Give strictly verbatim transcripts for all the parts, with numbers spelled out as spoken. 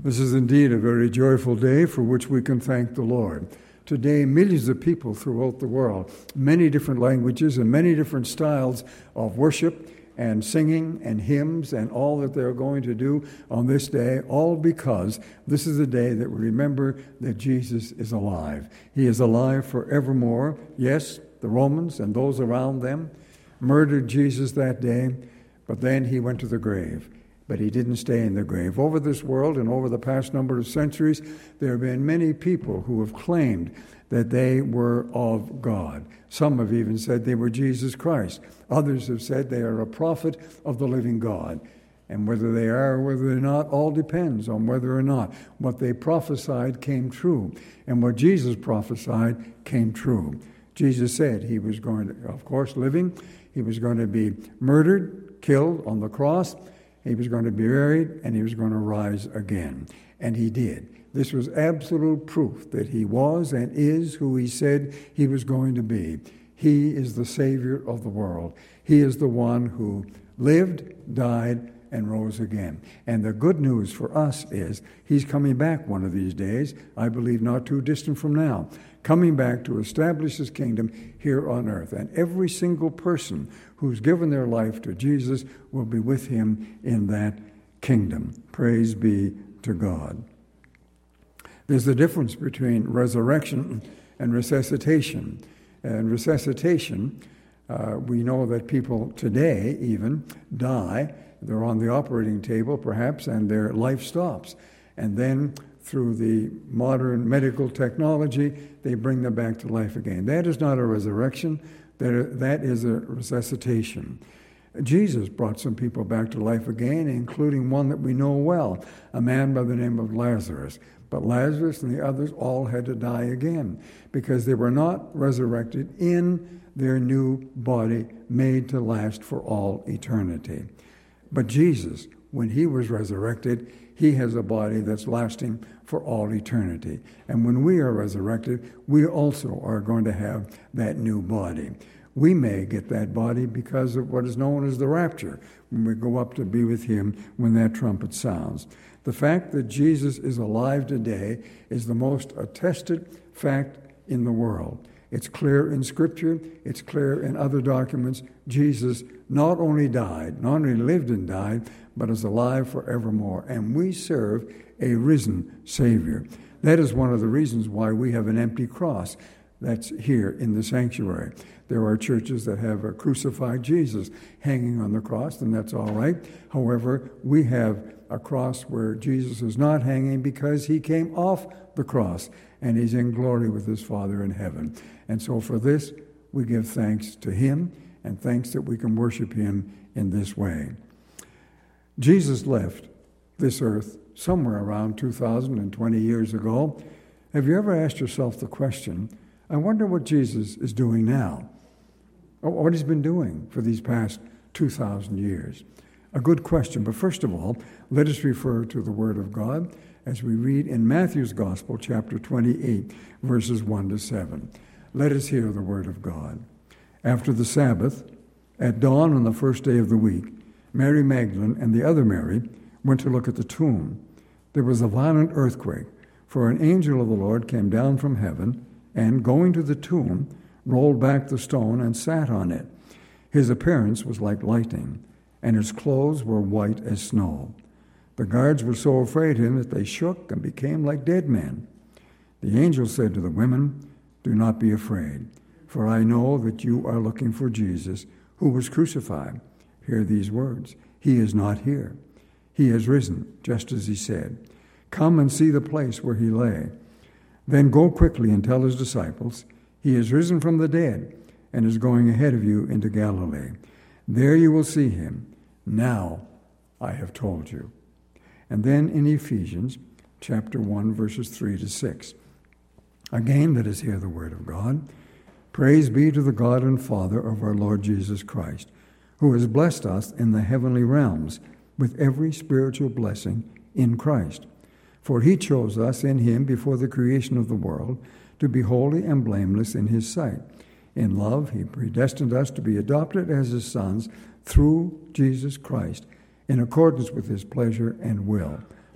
This is indeed a very joyful day for which we can thank the Lord. Today, millions of people throughout the world, many different languages and many different styles of worship and singing and hymns and all that they're going to do on this day, all because this is a day that we remember that Jesus is alive. He is alive forevermore. Yes, the Romans and those around them murdered Jesus that day, but then he went to the grave. But he didn't stay in the grave. Over this world and over the past number of centuries, there have been many people who have claimed that they were of God. Some have even said they were Jesus Christ. Others have said they are a prophet of the living God. And whether they are or whether they're not, all depends on whether or not what they prophesied came true. And what Jesus prophesied came true. Jesus said he was going to, of course, living, he was going to be murdered, killed on the cross. He was going to be buried, and he was going to rise again. And he did. This was absolute proof that he was and is who he said he was going to be. He is the Savior of the world. He is the one who lived, died, and rose again. And the good news for us is he's coming back one of these days, I believe not too distant from now, coming back to establish his kingdom here on earth. And every single person who's given their life to Jesus will be with him in that kingdom. Praise be to God. There's a difference between resurrection and resuscitation. And resuscitation, uh, we know that people today even die. They're on the operating table, perhaps, and their life stops. And then through the modern medical technology, they bring them back to life again. That is not a resurrection. That, that is a resuscitation. Jesus brought some people back to life again, including one that we know well, a man by the name of Lazarus. But Lazarus and the others all had to die again because they were not resurrected in their new body made to last for all eternity. But Jesus, when he was resurrected, he has a body that's lasting for all eternity. And when we are resurrected, we also are going to have that new body. We may get that body because of what is known as the rapture, when we go up to be with him when that trumpet sounds. The fact that Jesus is alive today is the most attested fact in the world. It's clear in Scripture. It's clear in other documents. Jesus not only died, not only lived and died, but is alive forevermore. And we serve a risen Savior. That is one of the reasons why we have an empty cross that's here in the sanctuary. There are churches that have a crucified Jesus hanging on the cross, and that's all right. However, we have a cross where Jesus is not hanging because he came off the cross, and he's in glory with his Father in heaven. And so for this, we give thanks to him, and thanks that we can worship him in this way. Jesus left this earth somewhere around two thousand twenty years ago. Have you ever asked yourself the question, I wonder what Jesus is doing now? Or what he's been doing for these past two thousand years? A good question. But first of all, let us refer to the Word of God as we read in Matthew's Gospel, chapter twenty-eight, verses one to seven. Let us hear the Word of God. After the Sabbath, at dawn on the first day of the week, Mary Magdalene and the other Mary went to look at the tomb. There was a violent earthquake, for an angel of the Lord came down from heaven and, going to the tomb, rolled back the stone and sat on it. His appearance was like lightning, and his clothes were white as snow. The guards were so afraid of him that they shook and became like dead men. The angel said to the women, "Do not be afraid, for I know that you are looking for Jesus, who was crucified. Hear these words. He is not here. He has risen, just as he said. Come and see the place where he lay. Then go quickly and tell his disciples, he is risen from the dead and is going ahead of you into Galilee. There you will see him. Now I have told you." And then in Ephesians chapter one, verses three to six. Again, let us hear the word of God. Praise be to the God and Father of our Lord Jesus Christ, who has blessed us in the heavenly realms with every spiritual blessing in Christ. For he chose us in him before the creation of the world to be holy and blameless in his sight. In love, he predestined us to be adopted as his sons through Jesus Christ, in accordance with his pleasure and will,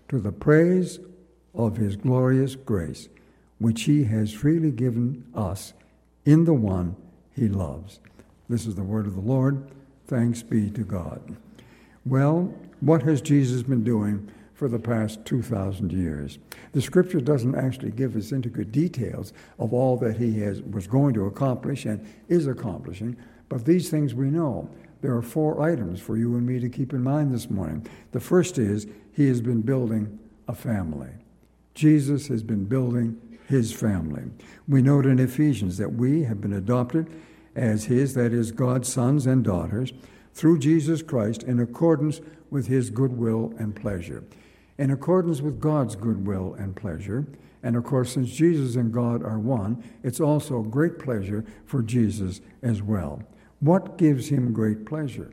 to the praise of his glorious grace, which he has freely given us in the one he loves. This is the word of the Lord. Thanks be to God. Well, what has Jesus been doing for the past two thousand years? The scripture doesn't actually give us intricate details of all that he has was going to accomplish and is accomplishing, but these things we know. There are four items for you and me to keep in mind this morning. The first is he has been building a family. Jesus has been building his family. We note in Ephesians that we have been adopted as his, that is, God's sons and daughters, through Jesus Christ in accordance with his goodwill and pleasure. In accordance with God's goodwill and pleasure, and of course, since Jesus and God are one, it's also great pleasure for Jesus as well. What gives him great pleasure?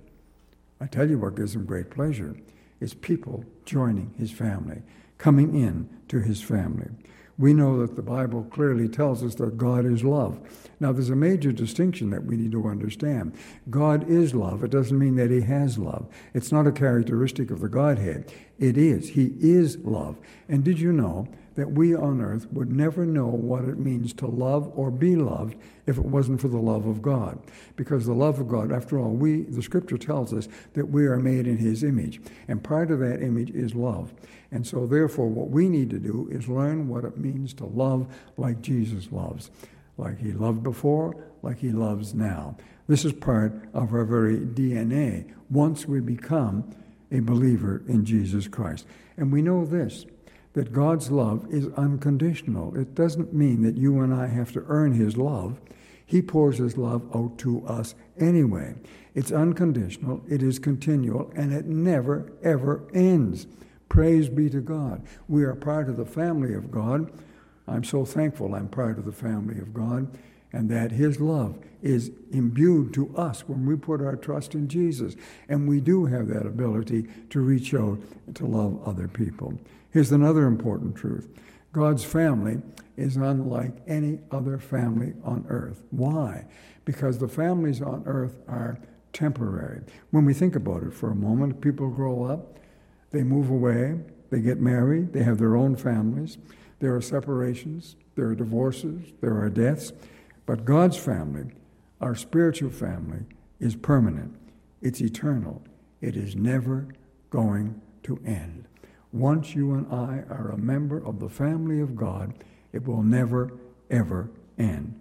I tell you what gives him great pleasure. It's people joining his family, coming in to his family. We know that the Bible clearly tells us that God is love. Now, there's a major distinction that we need to understand. God is love. It doesn't mean that he has love. It's not a characteristic of the Godhead. It is. He is love. And did you know that we on earth would never know what it means to love or be loved if it wasn't for the love of God? Because the love of God, after all, we, the scripture tells us that we are made in his image. And part of that image is love. And so therefore what we need to do is learn what it means to love like Jesus loves. Like he loved before, like he loves now. This is part of our very D N A once we become a believer in Jesus Christ. And we know this, that God's love is unconditional. It doesn't mean that you and I have to earn his love. He pours his love out to us anyway. It's unconditional, it is continual, and it never, ever ends. Praise be to God. We are part of the family of God. I'm so thankful I'm part of the family of God, and that his love is imbued to us when we put our trust in Jesus. And we do have that ability to reach out to love other people. Here's another important truth. God's family is unlike any other family on earth. Why? Because the families on earth are temporary. When we think about it for a moment, people grow up, they move away, they get married, they have their own families. There are separations, there are divorces, there are deaths. But God's family, our spiritual family, is permanent. It's eternal. It is never going to end. Once you and I are a member of the family of God, it will never, ever end.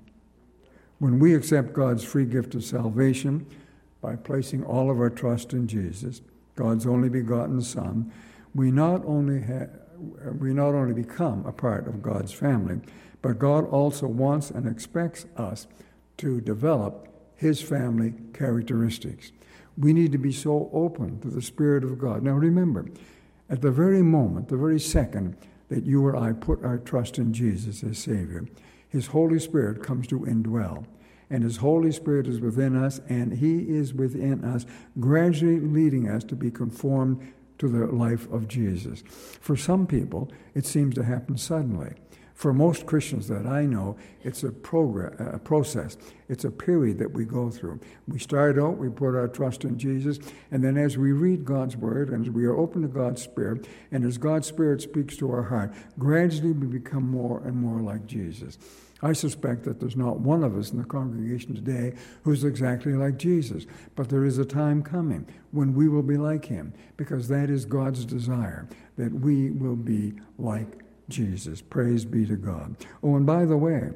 When we accept God's free gift of salvation by placing all of our trust in Jesus, God's only begotten Son, we not only have we not only become a part of God's family, but God also wants and expects us to develop his family characteristics. We need to be so open to the Spirit of God. Now remember, at the very moment, the very second that you or I put our trust in Jesus as Savior, his Holy Spirit comes to indwell. And his Holy Spirit is within us, and he is within us, gradually leading us to be conformed to the life of Jesus. For some people, it seems to happen suddenly. For most Christians that I know, it's a, progress, a process. It's a period that we go through. We start out, we put our trust in Jesus, and then as we read God's Word, and as we are open to God's Spirit, and as God's Spirit speaks to our heart, gradually we become more and more like Jesus. I suspect that there's not one of us in the congregation today who's exactly like Jesus, but there is a time coming when we will be like him, because that is God's desire, that we will be like Jesus. Praise be to God. Oh, and by the way,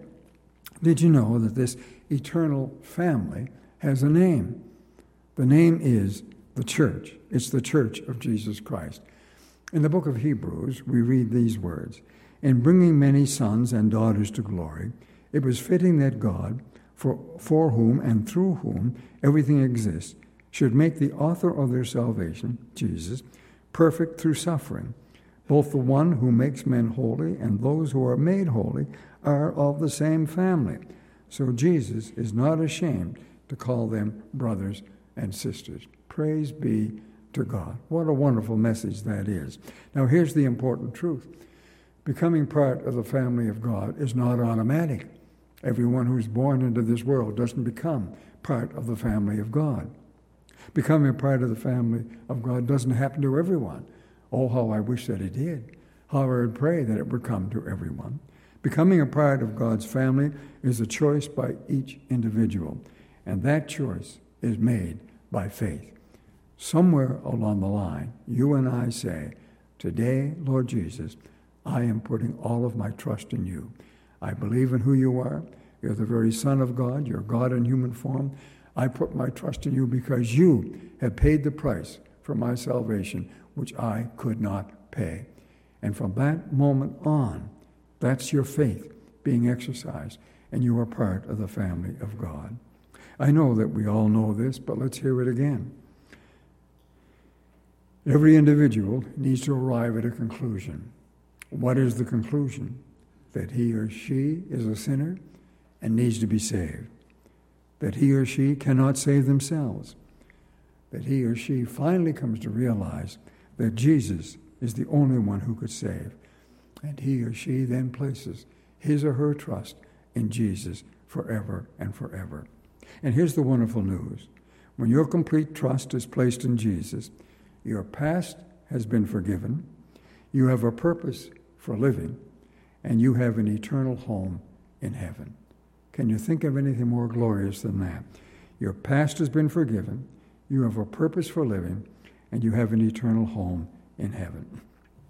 did you know that this eternal family has a name? The name is the church. It's the church of Jesus Christ. In the book of Hebrews, we read these words, "In bringing many sons and daughters to glory, it was fitting that God, for, for whom and through whom everything exists, should make the author of their salvation, Jesus, perfect through suffering. Both the one who makes men holy and those who are made holy are of the same family. So Jesus is not ashamed to call them brothers and sisters." Praise be to God. What a wonderful message that is. Now here's the important truth. Becoming part of the family of God is not automatic. Everyone who's born into this world doesn't become part of the family of God. Becoming a part of the family of God doesn't happen to everyone. Oh, how I wish that it did. How I would pray that it would come to everyone. Becoming a part of God's family is a choice by each individual, and that choice is made by faith. Somewhere along the line, you and I say, today, Lord Jesus, I am putting all of my trust in you. I believe in who you are. You're the very Son of God. You're God in human form. I put my trust in you because you have paid the price for my salvation, which I could not pay. And from that moment on, that's your faith being exercised, and you are part of the family of God. I know that we all know this, but let's hear it again. Every individual needs to arrive at a conclusion. What is the conclusion? That he or she is a sinner and needs to be saved. That he or she cannot save themselves. That he or she finally comes to realize that Jesus is the only one who could save. And he or she then places his or her trust in Jesus forever and forever. And here's the wonderful news. When your complete trust is placed in Jesus, your past has been forgiven, you have a purpose for living, and you have an eternal home in heaven. Can you think of anything more glorious than that? Your past has been forgiven, you have a purpose for living, and you have an eternal home in heaven.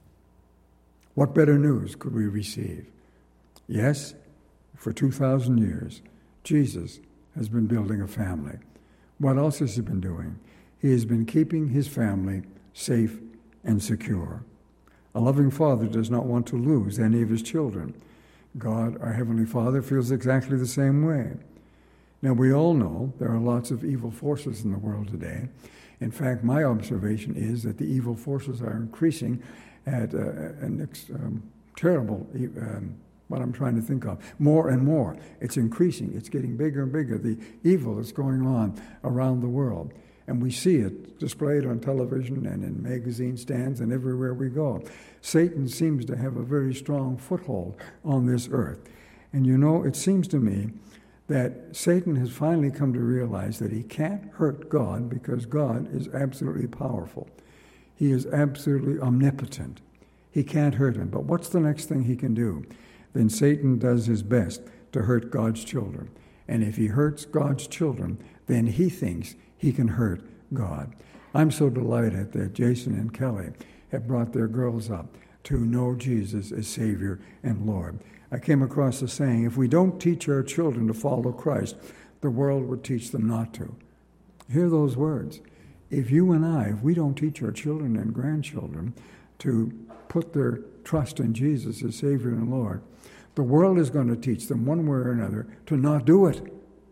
What better news could we receive? Yes, for two thousand years, Jesus has been building a family. What else has he been doing? He has been keeping his family safe and secure. A loving father does not want to lose any of his children. God, our Heavenly Father, feels exactly the same way. Now, we all know there are lots of evil forces in the world today. In fact, my observation is that the evil forces are increasing at uh, an ex- um, terrible, um, what I'm trying to think of, more and more. It's increasing. It's getting bigger and bigger, the evil that's going on around the world. And we see it displayed on television and in magazine stands and everywhere we go. Satan seems to have a very strong foothold on this earth. And you know, it seems to me that Satan has finally come to realize that he can't hurt God because God is absolutely powerful. He is absolutely omnipotent. He can't hurt him. But what's the next thing he can do? Then Satan does his best to hurt God's children. And if he hurts God's children, then he thinks he can hurt God. I'm so delighted that Jason and Kelly have brought their girls up to know Jesus as Savior and Lord. I came across the saying, if we don't teach our children to follow Christ, the world would teach them not to. Hear those words. If you and I, if we don't teach our children and grandchildren to put their trust in Jesus as Savior and Lord, the world is going to teach them one way or another to not do it.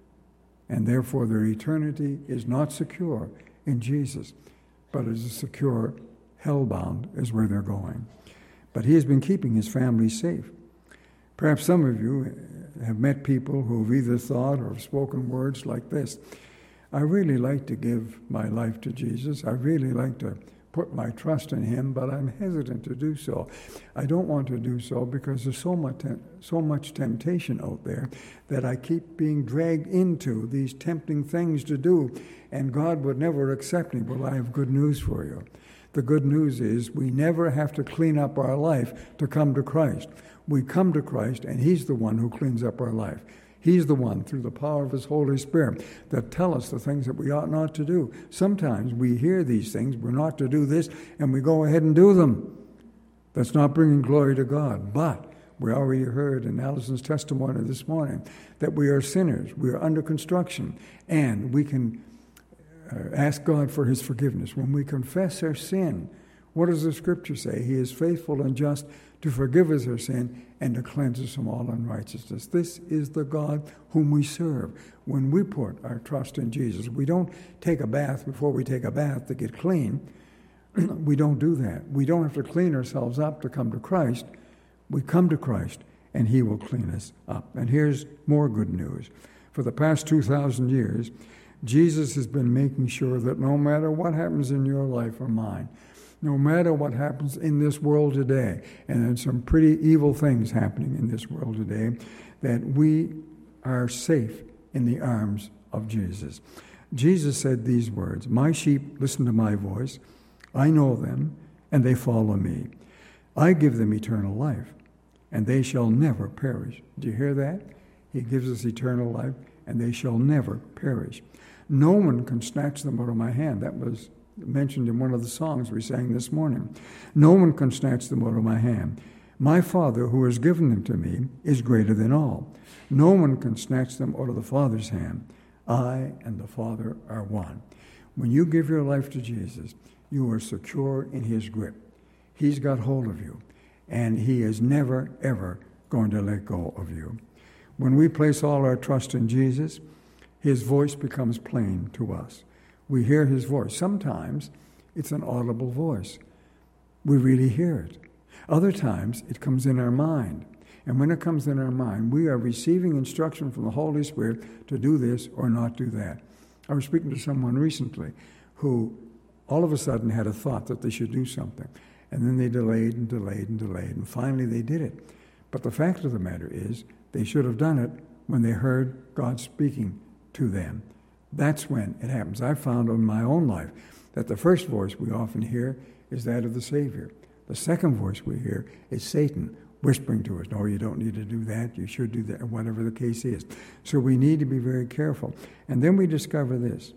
And therefore their eternity is not secure in Jesus, but is a secure hellbound is where they're going. But he has been keeping his family safe. Perhaps some of you have met people who have either thought or have spoken words like this. I really like to give my life to Jesus. I really like to put my trust in him, but I'm hesitant to do so. I don't want to do so because there's so much, so much temptation out there that I keep being dragged into these tempting things to do, and God would never accept me. Well, I have good news for you. The good news is we never have to clean up our life to come to Christ. We come to Christ, and he's the one who cleans up our life. He's the one, through the power of his Holy Spirit, that tell us the things that we ought not to do. Sometimes we hear these things, we're not to do this, and we go ahead and do them. That's not bringing glory to God. But we already heard in Allison's testimony this morning that we are sinners, we are under construction, and we can uh, ask God for his forgiveness. When we confess our sin, what does the Scripture say? He is faithful and just to forgive us our sin and to cleanse us from all unrighteousness. This is the God whom we serve. When we put our trust in Jesus, we don't take a bath before we take a bath to get clean. We don't do that. We don't have to clean ourselves up to come to Christ. We come to Christ, and he will clean us up. And here's more good news. For the past two thousand years, Jesus has been making sure that no matter what happens in your life or mine, no matter what happens in this world today, and there's some pretty evil things happening in this world today, that we are safe in the arms of Jesus. Jesus said these words, "My sheep listen to my voice. I know them, and they follow me. I give them eternal life, and they shall never perish. Do you hear that? He gives us eternal life, and they shall never perish. No one can snatch them out of my hand. That was mentioned in one of the songs we sang this morning. No one can snatch them out of my hand. My Father, who has given them to me, is greater than all. No one can snatch them out of the Father's hand. I and the Father are one. When you give your life to Jesus, you are secure in his grip. He's got hold of you, and he is never, ever going to let go of you. When we place all our trust in Jesus, his voice becomes plain to us. We hear his voice. Sometimes it's an audible voice. We really hear it. Other times it comes in our mind. And when it comes in our mind, we are receiving instruction from the Holy Spirit to do this or not do that. I was speaking to someone recently who all of a sudden had a thought that they should do something. And then they delayed and delayed and delayed, and finally they did it. But the fact of the matter is, they should have done it when they heard God speaking to them. That's when it happens. I found in my own life that the first voice we often hear is that of the Savior. The second voice we hear is Satan whispering to us, no, you don't need to do that, you should do that, whatever the case is. So we need to be very careful. And then we discover this.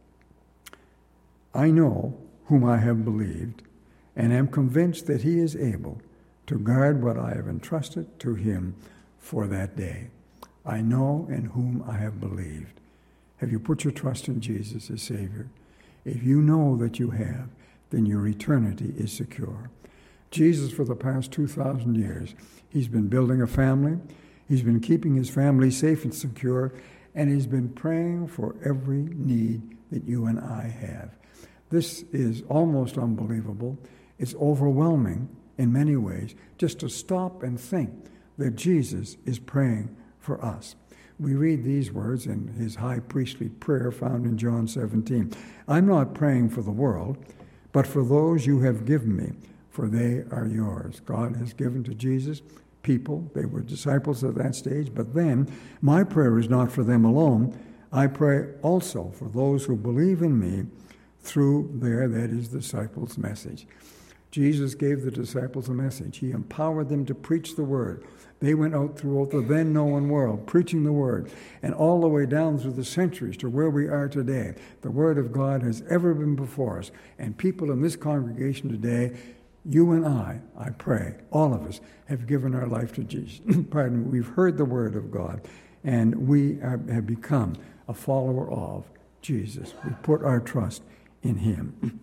I know whom I have believed, and am convinced that he is able to guard what I have entrusted to him for that day. I know in whom I have believed. Have you put your trust in Jesus as Savior? If you know that you have, then your eternity is secure. Jesus, for the past two thousand years, he's been building a family, he's been keeping his family safe and secure, and he's been praying for every need that you and I have. This is almost unbelievable. It's overwhelming in many ways just to stop and think that Jesus is praying for us. We read these words in his high priestly prayer found in John seventeen. I'm not praying for the world, but for those you have given me, for they are yours. God has given to Jesus people. They were disciples at that stage. But then my prayer is not for them alone. I pray also for those who believe in me through their, that is, disciples' message. Jesus gave the disciples a message. He empowered them to preach the word. They went out throughout the then known world, preaching the word, and all the way down through the centuries to where we are today. The word of God has ever been before us. And people in this congregation today, you and I, I pray, all of us, have given our life to Jesus. Pardon me, we've heard the word of God, and we are, have become a follower of Jesus. We put our trust in him.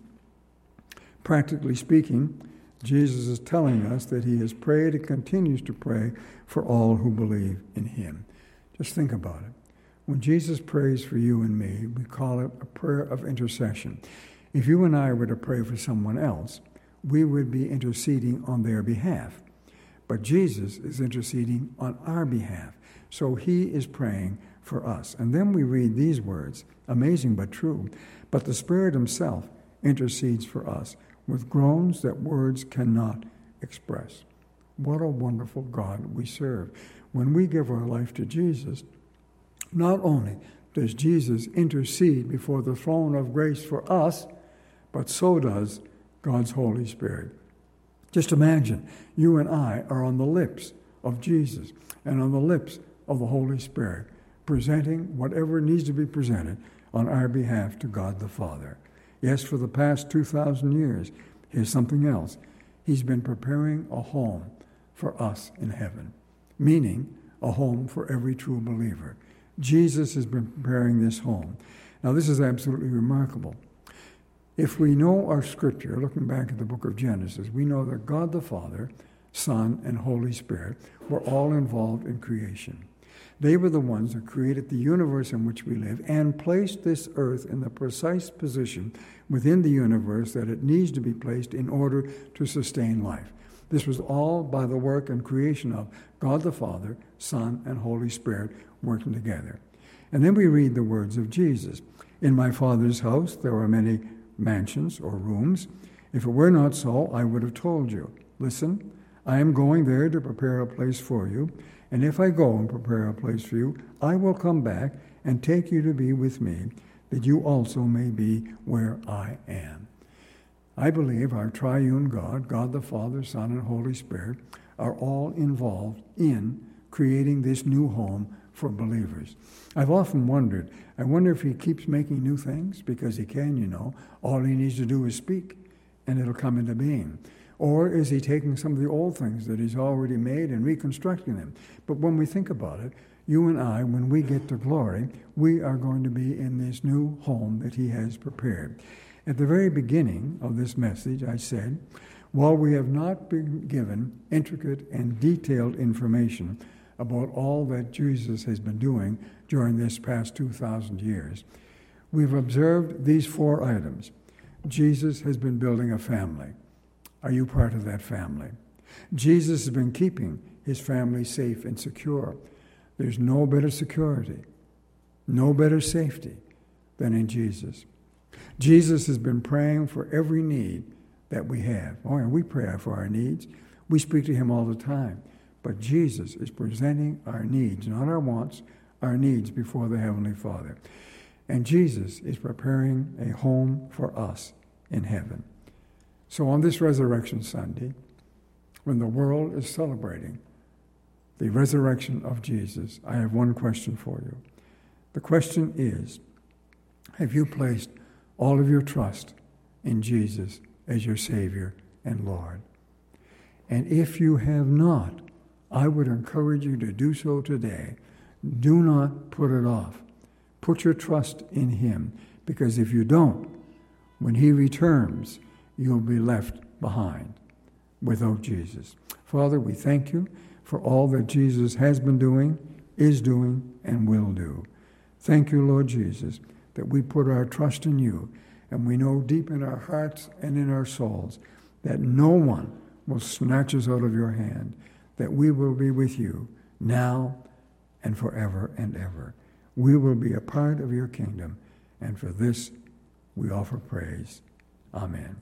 Practically speaking, Jesus is telling us that he has prayed and continues to pray for all who believe in him. Just think about it. When Jesus prays for you and me, we call it a prayer of intercession. If you and I were to pray for someone else, we would be interceding on their behalf. But Jesus is interceding on our behalf. So he is praying for us. And then we read these words, amazing but true. But the Spirit himself intercedes for us with groans that words cannot express. What a wonderful God we serve. When we give our life to Jesus, not only does Jesus intercede before the throne of grace for us, but so does God's Holy Spirit. Just imagine, you and I are on the lips of Jesus and on the lips of the Holy Spirit, presenting whatever needs to be presented on our behalf to God the Father. Yes, for the past two thousand years, here's something else. He's been preparing a home for us in heaven, meaning a home for every true believer. Jesus has been preparing this home. Now, this is absolutely remarkable. If we know our scripture, looking back at the book of Genesis, we know that God the Father, Son, and Holy Spirit were all involved in creation. They were the ones that created the universe in which we live and placed this earth in the precise position within the universe that it needs to be placed in order to sustain life. This was all by the work and creation of God the Father, Son, and Holy Spirit working together. And then we read the words of Jesus. In my Father's house there are many mansions or rooms. If it were not so, I would have told you. Listen, I am going there to prepare a place for you. And if I go and prepare a place for you, I will come back and take you to be with me, that you also may be where I am. I believe our triune God, God the Father, Son, and Holy Spirit, are all involved in creating this new home for believers. I've often wondered, I wonder if he keeps making new things, because he can, you know. All he needs to do is speak, and it'll come into being. Or is he taking some of the old things that he's already made and reconstructing them? But when we think about it, you and I, when we get to glory, we are going to be in this new home that he has prepared. At the very beginning of this message, I said, while we have not been given intricate and detailed information about all that Jesus has been doing during this past two thousand years, we've observed these four items. Jesus has been building a family. Are you part of that family? Jesus has been keeping his family safe and secure. There's no better security, no better safety than in Jesus. Jesus has been praying for every need that we have. Oh, and we pray for our needs. We speak to him all the time. But Jesus is presenting our needs, not our wants, our needs before the Heavenly Father. And Jesus is preparing a home for us in heaven. So on this Resurrection Sunday, when the world is celebrating the resurrection of Jesus, I have one question for you. The question is, have you placed all of your trust in Jesus as your Savior and Lord? And if you have not, I would encourage you to do so today. Do not put it off. Put your trust in him, because if you don't, when he returns, you'll be left behind without Jesus. Father, we thank you for all that Jesus has been doing, is doing, and will do. Thank you, Lord Jesus, that we put our trust in you, and we know deep in our hearts and in our souls that no one will snatch us out of your hand, that we will be with you now and forever and ever. We will be a part of your kingdom, and for this we offer praise. Amen.